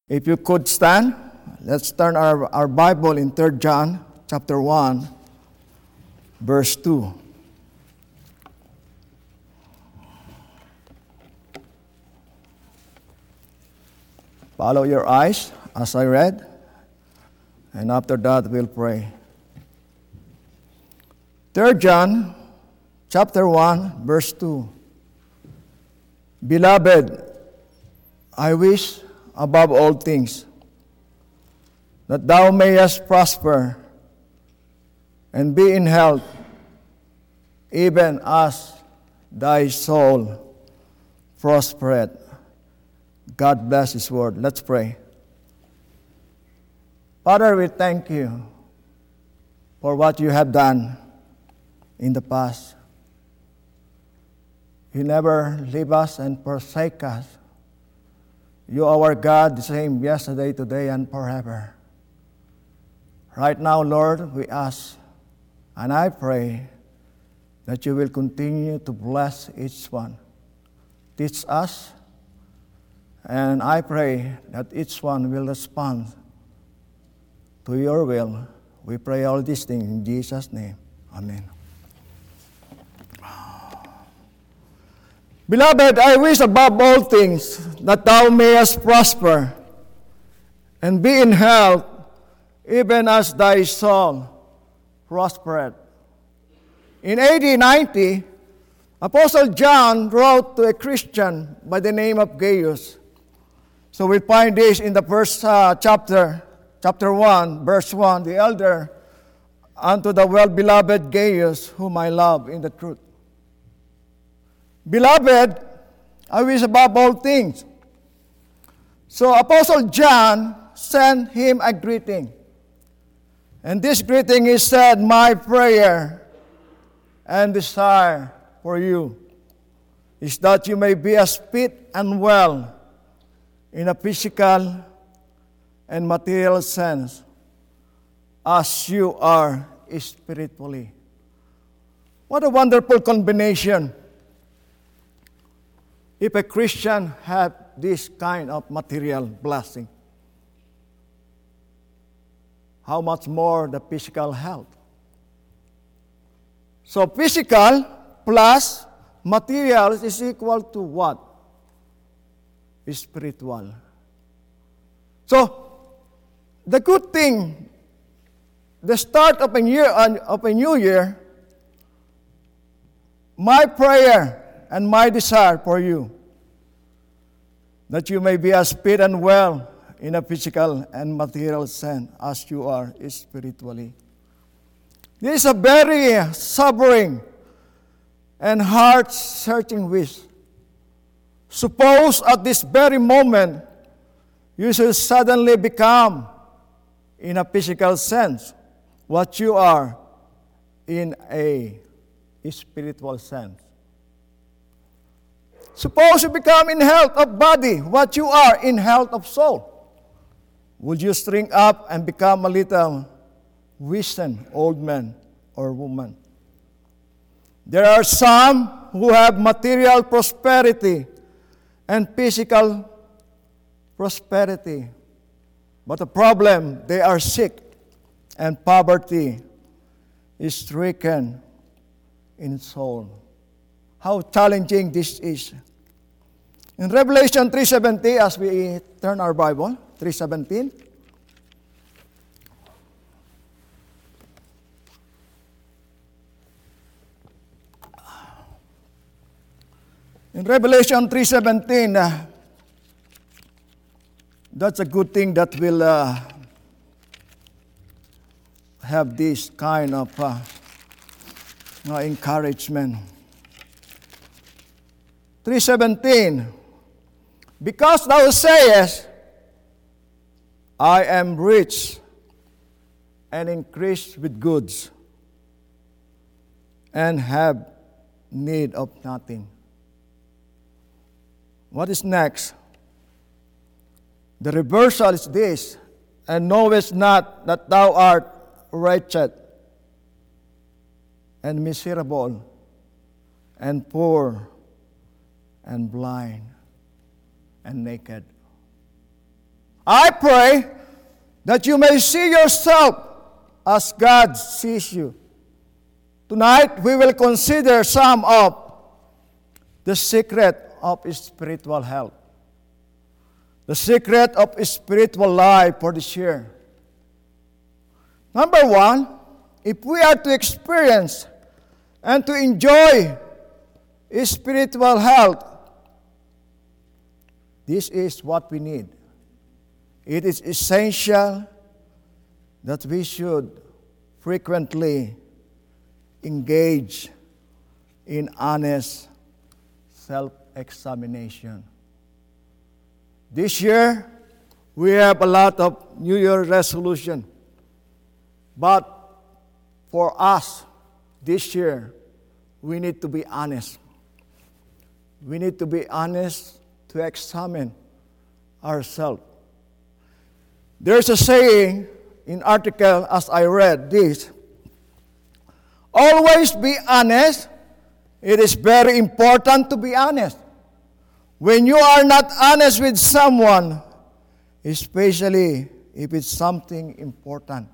If you could stand, let's turn our Bible in 3 John chapter 1, verse 2. Follow your eyes as I read, and after that we'll pray. 3 John chapter 1, verse 2. Beloved, I wish above all things that thou mayest prosper and be in health, even as thy soul prospereth. God bless His word. Let's pray. Father, we thank you for what you have done in the past. You never leave us and forsake us. You are our God, the same yesterday, today, and forever. Right now, Lord, we ask, and I pray, that you will continue to bless each one. Teach us, and I pray that each one will respond to your will. We pray all these things in Jesus' name. Amen. Beloved, I wish above all things that thou mayest prosper and be in health, even as thy soul prospereth. In AD 90, Apostle John wrote to a Christian by the name of Gaius. So we find this in the first chapter 1, verse 1, the elder unto the well-beloved Gaius, whom I love in the truth. Beloved, I wish above all things. So Apostle John sent him a greeting. And this greeting is said, my prayer and desire for you is that you may be as fit and well in a physical and material sense as you are spiritually. What a wonderful combination. If a Christian have this kind of material blessing, how much more the physical health? So physical plus material is equal to what? Spiritual. So the good thing, the start of a new year, my prayer and my desire for you, that you may be as fit and well in a physical and material sense as you are spiritually. This is a very sobering and heart-searching wish. Suppose at this very moment you should suddenly become, in a physical sense, what you are in a spiritual sense. Suppose you become in health of body what you are in health of soul. Would you shrink up and become a little wizened old man or woman? There are some who have material prosperity and physical prosperity. But the problem, they are sick and poverty is stricken in soul. How challenging this is. In Revelation 3:17, as we turn our Bible, 3:17. In Revelation 3:17, that's a good thing that will have this kind of encouragement. 3:17, because thou sayest, I am rich and increased with goods, and have need of nothing. What is next? The reversal is this, and knowest not that thou art wretched and miserable and poor and blind and naked. I pray that you may see yourself as God sees you. Tonight, we will consider some of the secret of spiritual health. The secret of spiritual life for this year. Number one, if we are to experience and to enjoy spiritual health, this is what we need. It is essential that we should frequently engage in honest self-examination. This year, we have a lot of New Year resolution. But for us, this year, we need to be honest. We need to be honest to examine ourselves. There's a saying in article as I read this, always be honest. It is very important to be honest. When you are not honest with someone, especially if it's something important,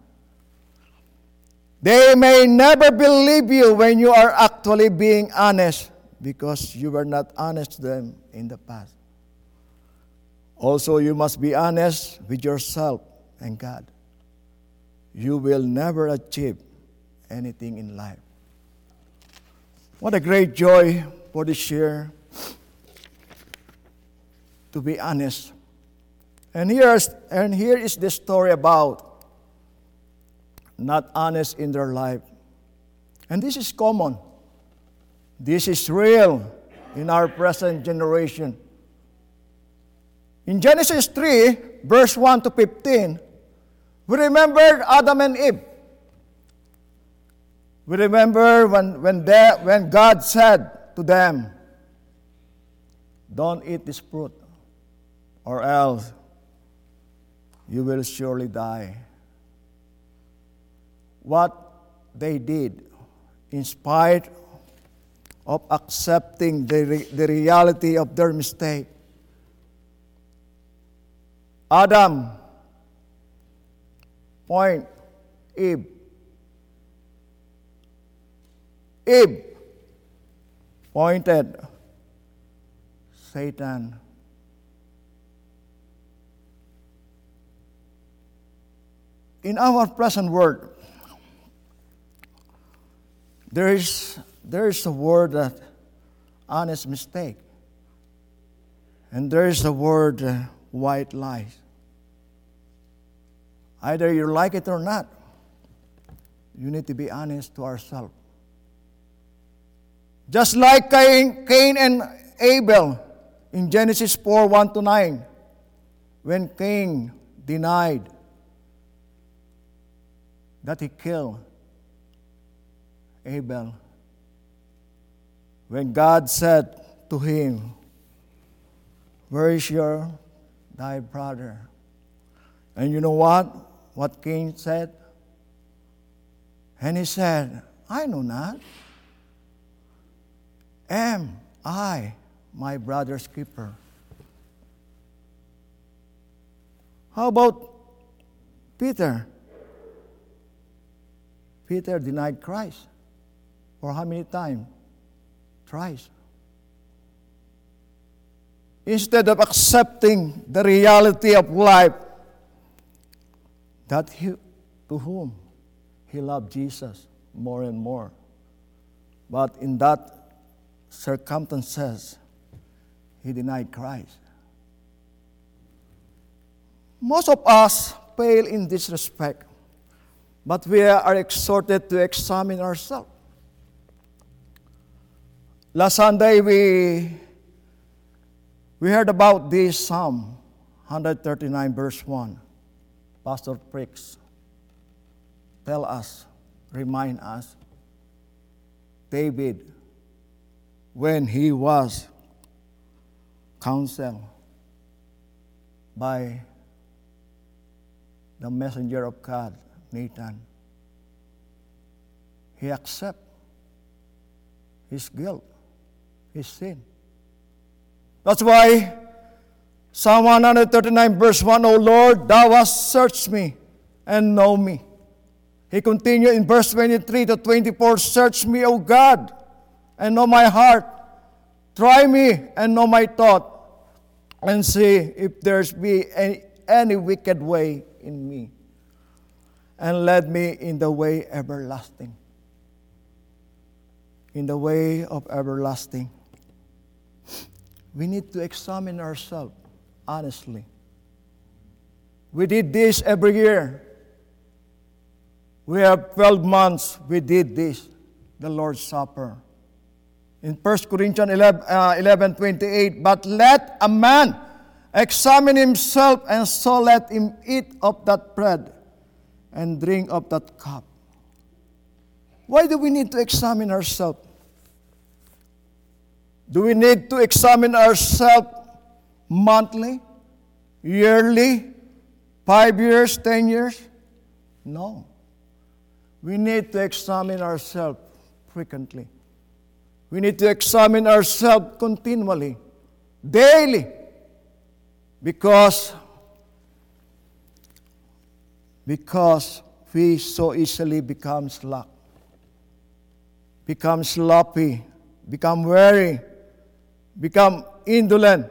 they may never believe you when you are actually being honest because you were not honest to them in the past. Also, you must be honest with yourself and God. You will never achieve anything in life. What a great joy for this year to be honest. And here is the story about not honest in their life. And this is common. This is real in our present generation. In Genesis 3, verse 1 to 15, we remember Adam and Eve. We remember when God said to them, don't eat this fruit, or else you will surely die. What they did, in spite of accepting the reality of their mistake, Adam point Eve. Eve pointed Satan. In our present world, there is a word that honest mistake, and there is a word white lies. Either you like it or not, you need to be honest to ourselves. Just like Cain and Abel in Genesis 4, 1 to 9, when Cain denied that he killed Abel. When God said to him, where is thy brother? And you know what? What Cain said? And he said, I know not. Am I my brother's keeper? How about Peter? Peter denied Christ. For how many times? Thrice. Instead of accepting the reality of life, that to whom he loved Jesus more and more. But in that circumstances, he denied Christ. Most of us fail in this respect, but we are exhorted to examine ourselves. Last Sunday, we heard about this Psalm 139, verse 1. Pastor Pricks remind us, David, when he was counseled by the messenger of God, Nathan, he accepted his guilt, his sin. That's why Psalm 139 verse 1, O Lord, thou hast searched me and know me. He continued in verse 23 to 24, search me, O God, and know my heart. Try me and know my thought, and see if there's be any wicked way in me, and lead me in the way everlasting. In the way of everlasting. We need to examine ourselves honestly. We did this every year. We have 12 months we did this, the Lord's Supper. In 1 Corinthians 11:28, but let a man examine himself, and so let him eat of that bread and drink of that cup. Why do we need to examine ourselves? Do we need to examine ourselves monthly, yearly, 5 years, 10 years? No. We need to examine ourselves frequently. We need to examine ourselves continually, daily, because we so easily become slack, become sloppy, become weary, become indolent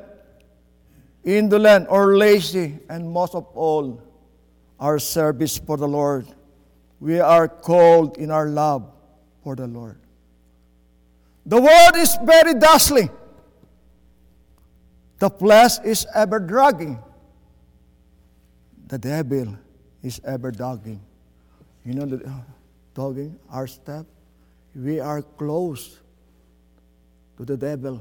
or lazy, and most of all, our service for the Lord. We are cold in our love for the Lord. The world is very dazzling. The flesh is ever dragging. The devil is ever dogging. You know, dogging our step. We are close to the devil.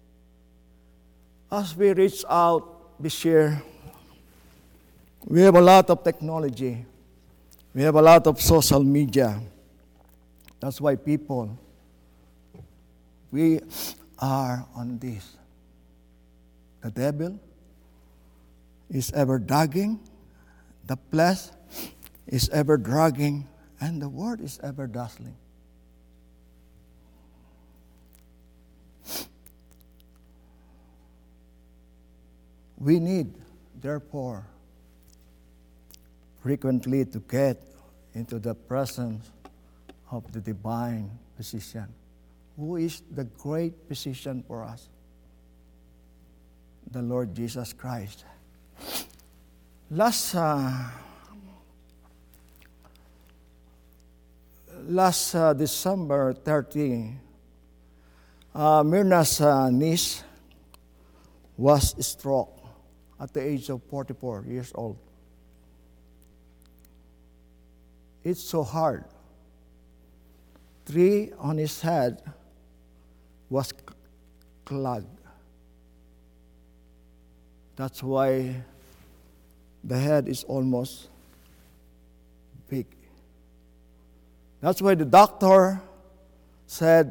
As we reach out this year, we have a lot of technology. We have a lot of social media. That's why we are on this. The devil is ever dragging, the flesh is ever dragging, and the word is ever dazzling. We need, therefore, frequently to get into the presence of the divine physician, who is the great physician for us, the Lord Jesus Christ. Last December 30, Myrna's niece was struck at the age of 44 years old. It's so hard. 3 on his head was clogged. That's why the head is almost big. That's why the doctor said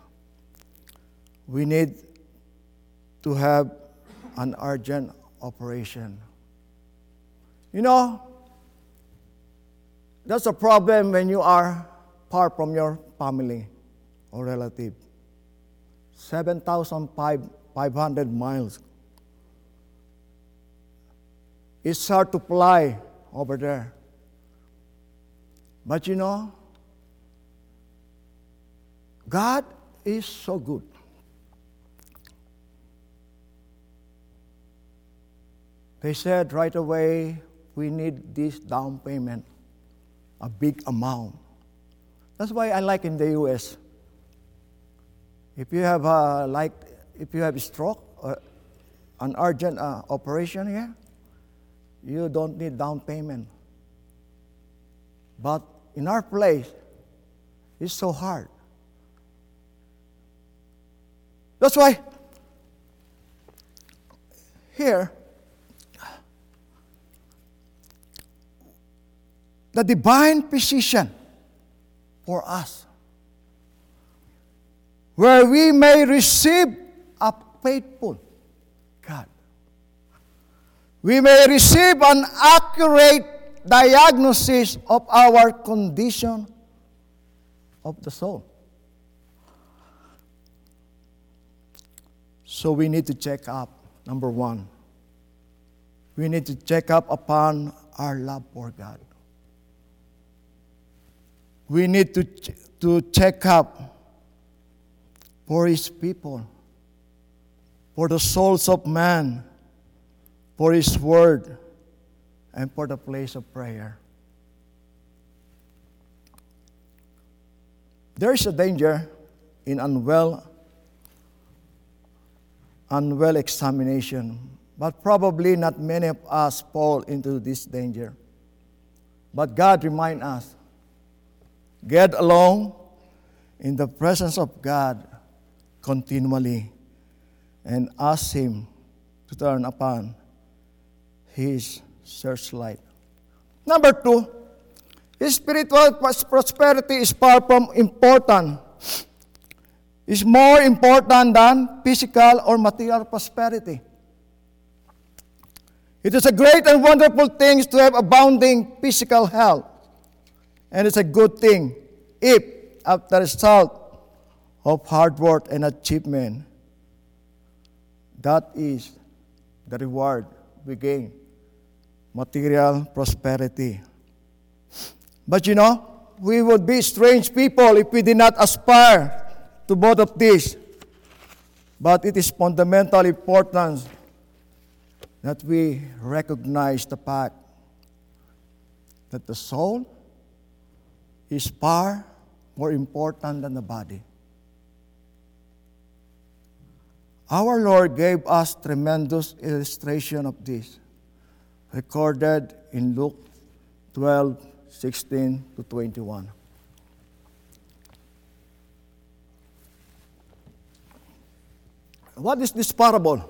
we need to have an urgent operation. You know, that's a problem when you are far from your family or relative. 7,500 miles. It's hard to fly over there. But you know, God is so good. They said right away, we need this down payment, a big amount. That's why I like in the U.S. If you have a stroke or an urgent operation here, you don't need down payment. But in our place, it's so hard. That's why here, the divine physician for us, where we may receive a faithful God. We may receive an accurate diagnosis of our condition of the soul. So we need to check up, number one. we need to check up upon our love for God. We need to check up for His people, for the souls of man, for His word, and for the place of prayer. There is a danger in unwell examination, but probably not many of us fall into this danger. But God reminds us, get along in the presence of God continually and ask Him to turn upon His searchlight. Number 2, spiritual prosperity is far from important. It's more important than physical or material prosperity. It is a great and wonderful thing to have abounding physical health. And it's a good thing if, as the result of hard work and achievement, that is the reward we gain, material prosperity. But we would be strange people if we did not aspire to both of these. But it is fundamentally important that we recognize the fact that the soul is far more important than the body. Our Lord gave us tremendous illustration of this, recorded in Luke 12:16-21. What is this parable?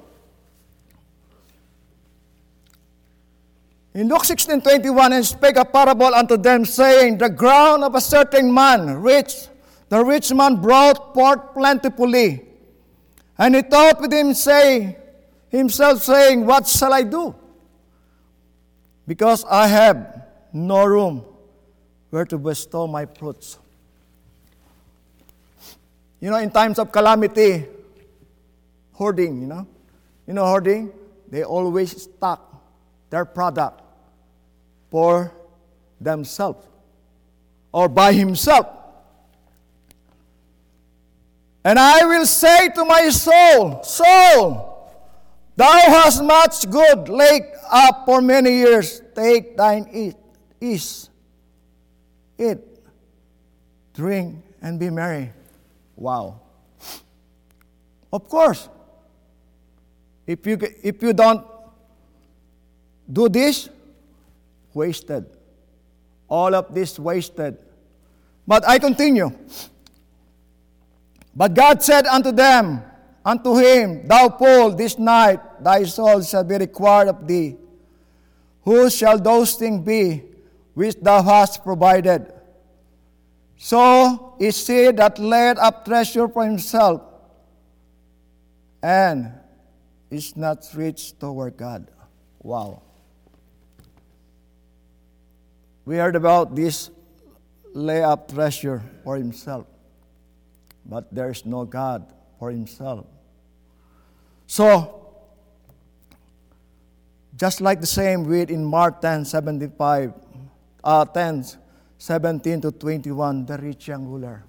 In Luke 16:21, and spake a parable unto them, saying, the ground of a certain man rich, the rich man brought forth plentifully. And he thought with himself, saying, what shall I do? Because I have no room where to bestow my fruits. In times of calamity, hoarding, hoarding, they always stock their product for themselves or by himself. And I will say to my soul, soul, thou hast much good laid up for many years. Take thine ease, eat, drink, and be merry. Wow. Of course, if you don't do this, wasted. All of this wasted. But I continue. But God said unto him, thou fool, this night thy soul shall be required of thee. Whose shall those things be which thou hast provided? So is he that laid up treasure for himself, and is not rich toward God. Wow. We heard about this lay up treasure for himself, but there is no God for himself. So, just like the same with in Mark 10:17-21, the rich young ruler.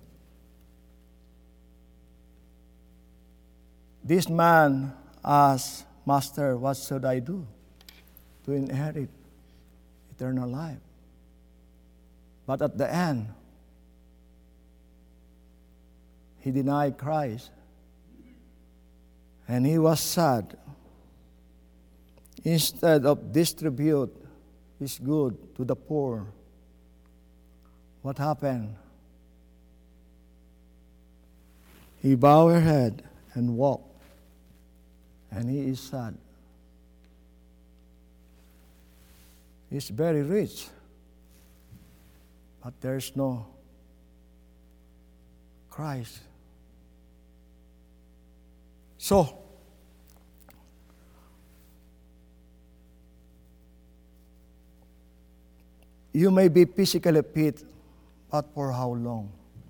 This man asked, Master, what should I do to inherit eternal life? But at the end, he denied Christ. And he was sad. Instead of distribute his good to the poor, what happened? He bowed her head and walked. And he is sad. He's very rich, but there's no Christ. So, you may be physically fit, but for how long?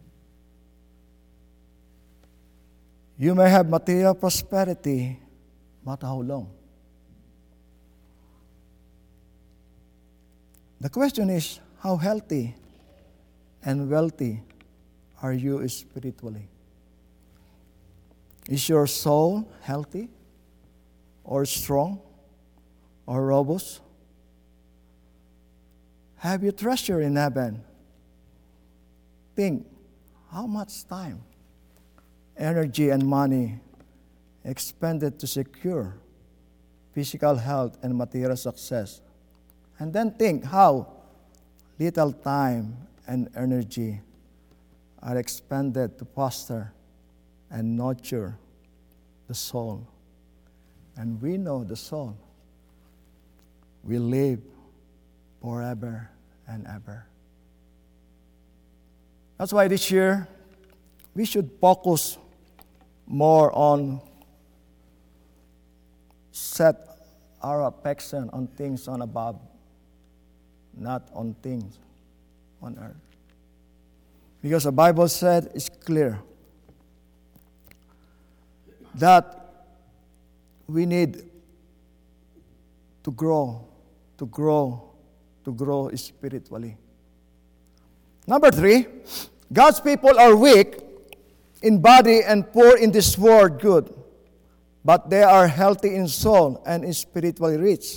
You may have material prosperity, but how long? The question is, how healthy and wealthy are you spiritually? Is your soul healthy or strong or robust? Have you treasure in heaven? Think, how much time, energy, and money expended to secure physical health and material success? And then think how little time and energy are expended to foster and nurture the soul. And we know the soul will live forever and ever. That's why this year we should focus more on set our affection on things on above, not on things on earth. Because the Bible said it's clear that we need to grow spiritually. Number 3, God's people are weak in body and poor in this world good, but they are healthy in soul and spiritually rich.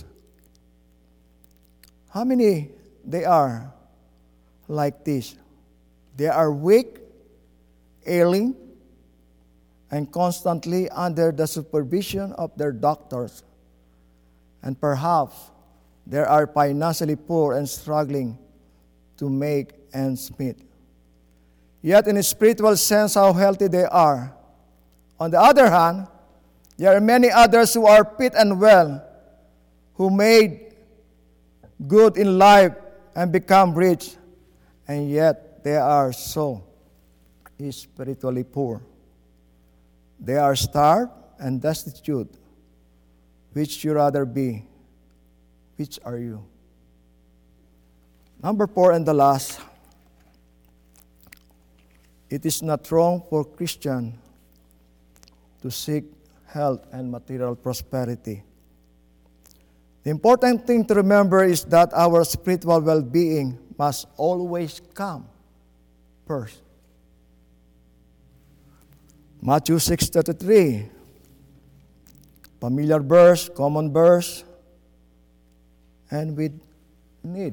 How many they are like this? They are weak, ailing, and constantly under the supervision of their doctors. And perhaps they are financially poor and struggling to make ends meet. Yet in a spiritual sense, how healthy they are. On the other hand, there are many others who are fit and well, who made good in life and become rich, and yet they are so spiritually poor. They are starved and destitute. Which you rather be? Which are you? Number 4 and the last. It is not wrong for Christians to seek health and material prosperity. The important thing to remember is that our spiritual well-being must always come first. Matthew 6:33, familiar verse, common verse, and we need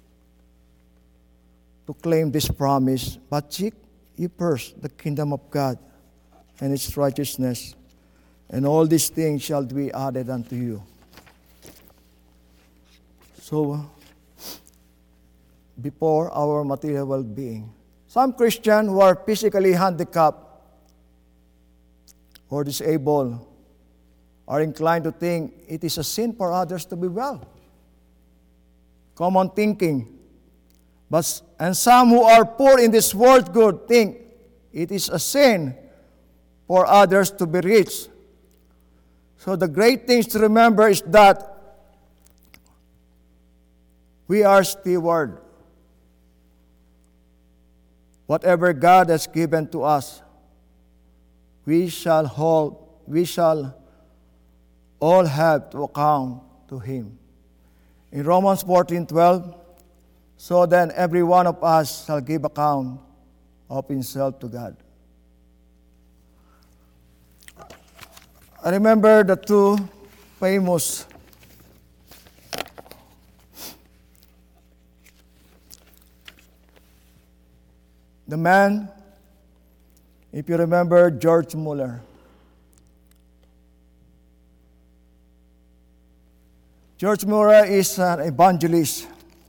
to claim this promise. But seek ye first the kingdom of God and its righteousness, and all these things shall be added unto you. So, before our material well-being, some Christians who are physically handicapped or disabled are inclined to think it is a sin for others to be well. Common thinking. And some who are poor in this world good think it is a sin for others to be rich. So the great things to remember is that we are steward. Whatever God has given to us, we shall all have to account to Him. In Romans 14:12, so then every one of us shall give account of himself to God. I remember the two famous the man, if you remember, George Mueller. George Mueller is an evangelist.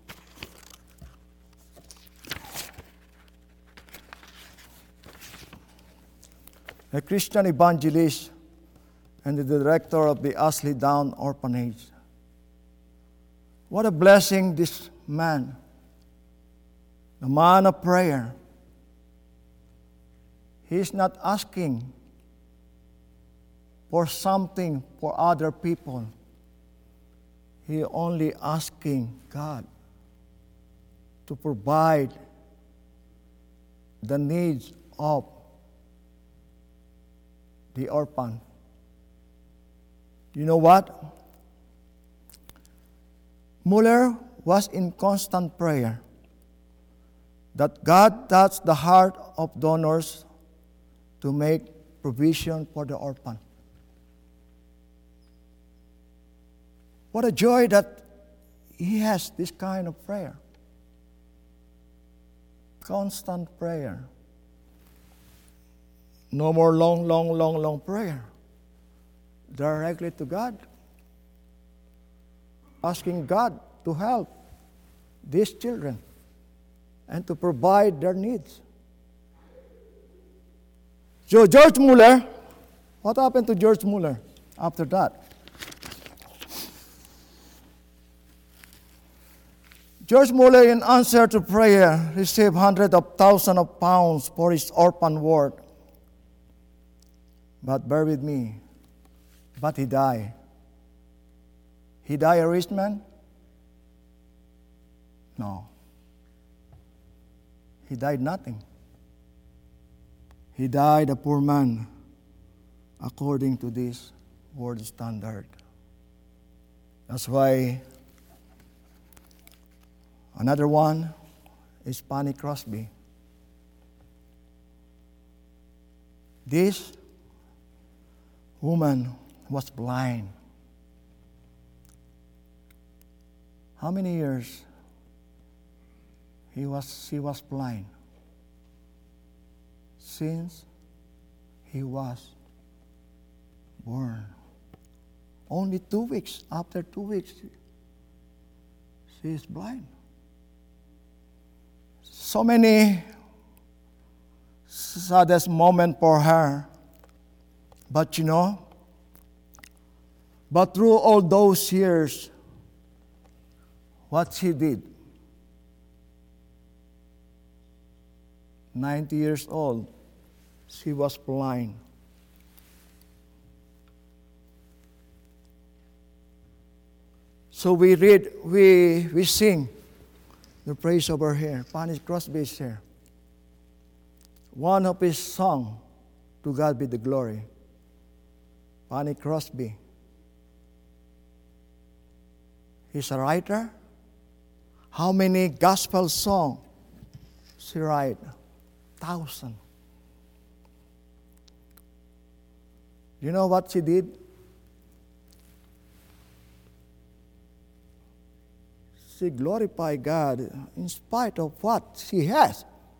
A Christian evangelist and the director of the Ashley Down Orphanage. What a blessing this man, the man of prayer. He is not asking for something for other people. He only asking God to provide the needs of the orphan. You know what? Mueller was in constant prayer that God touched the heart of donors to make provision for the orphan. What a joy that he has this kind of prayer. Constant prayer. No more long prayer. Directly to God. Asking God to help these children and to provide their needs. So George Mueller, what happened to George Mueller after that? George Mueller, in answer to prayer, received hundreds of thousands of pounds for his orphan work. But bear with me, but he died. He died a rich man? No. He died nothing. He died a poor man according to this world standard. That's why another one is Fanny Crosby. This woman was blind. How many years she was blind? Since he was born. Only 2 weeks. After 2 weeks, she is blind. So many saddest moment for her. But through all those years, what she did, 90 years old, she was blind. So we sing the praise over here. Fanny Crosby is here. One of his songs, To God Be the Glory. Fanny Crosby. He's a writer. How many gospel songs she write? 1,000. You know what she did? She glorified God in spite of what she has.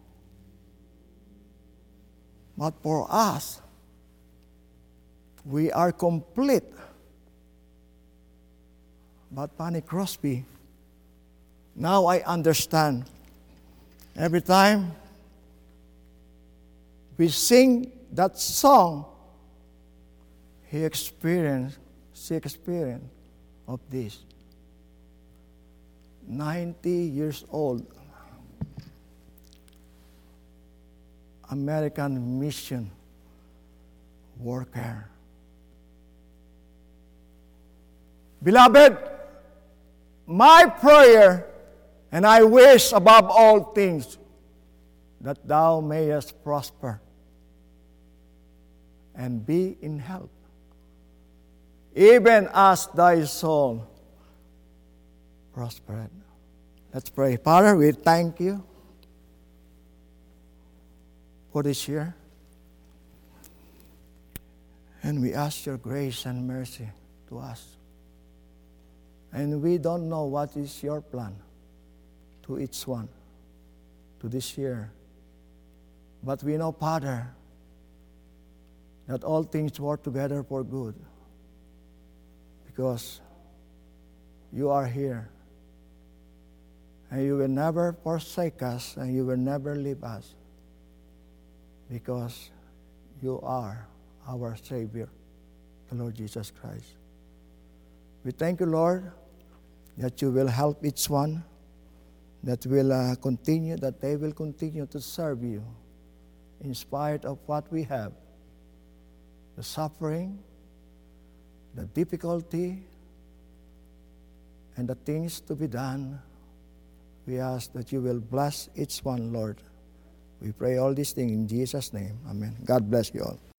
But for us, we are complete. But Fanny Crosby, now I understand. Every time we sing that song, she experienced of this. 90 years old, American mission worker. Beloved, my prayer, and I wish above all things that thou mayest prosper and be in health, even as thy soul prospered. Let's pray. Father, we thank you for this year. And we ask your grace and mercy to us. And we don't know what is your plan to each one, to this year. But we know, Father, that all things work together for good because you are here. And you will never forsake us, and you will never leave us, because you are our Savior, the Lord Jesus Christ. We thank you, Lord, that you will help each one, that they will continue to serve you in spite of what we have, the suffering, the difficulty, and the things to be done. We ask that you will bless each one, Lord. We pray all these things in Jesus' name. Amen. God bless you all.